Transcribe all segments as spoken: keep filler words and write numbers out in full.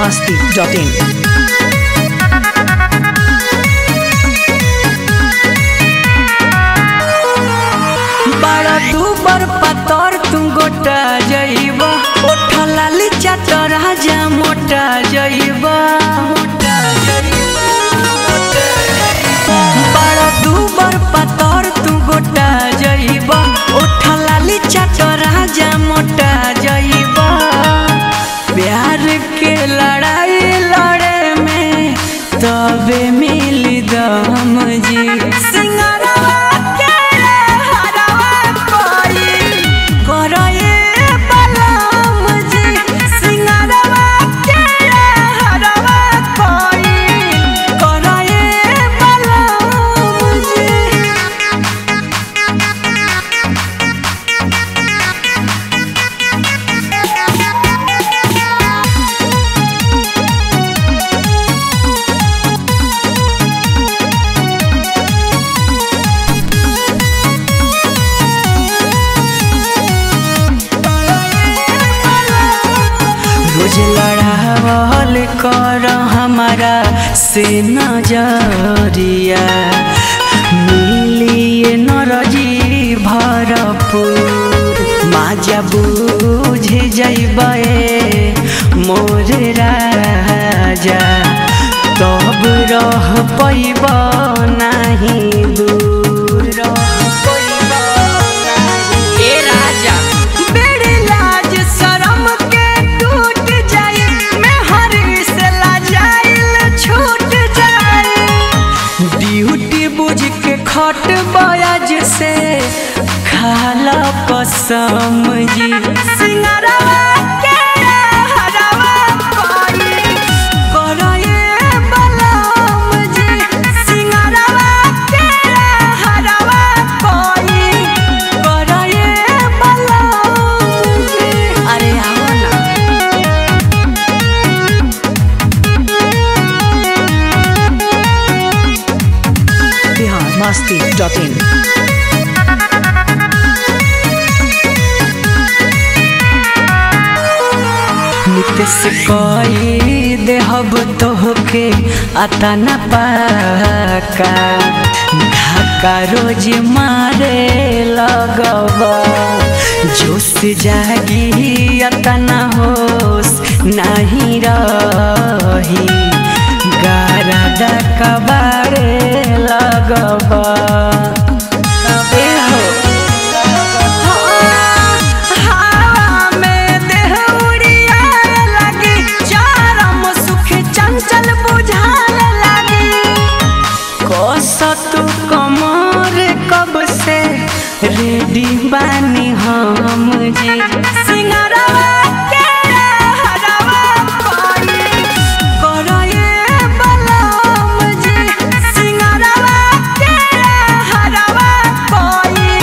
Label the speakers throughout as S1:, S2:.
S1: masti dot in.
S2: बड़ा तू बर पतर तू गोटा जइबा ओठा लाली चाटर राजा मोटा जइबा मोटा जइबा बड़ा तू बर पतर तू गोटा जइबा ओठा लाली चाटर राजा मोटा जइबा प्यार के लड़ाई लड़े में तबे मिली दम जी रोज लड़ावल कर हमारा से नजरिया मिलिए नरजी भरपूर माजा बुझ जइबे मोर राजा तब रह पैब नहीं दूर रह खट बयाज से खाला कसम जी सिंगारवा के हरवा कोई करए बलम जी सिंगारवा के हरवा कोई करए बलम जी अरे आओ ना
S1: masti dot in.
S2: नित्य से कोई देहब तोहके आता न पाका ढाका रोज मारे लगबा जोश जागी आता न होश नहीं रही गारा कबारे लगबा तू कमर कब से रेडी बानी हम जी सिंगारवा के हरवा कोई करए बलम जी सिंगारवा के हरवा कोई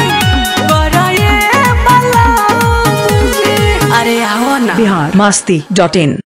S2: करए बलम जी अरे आओ ना
S1: Bihar masti dot in.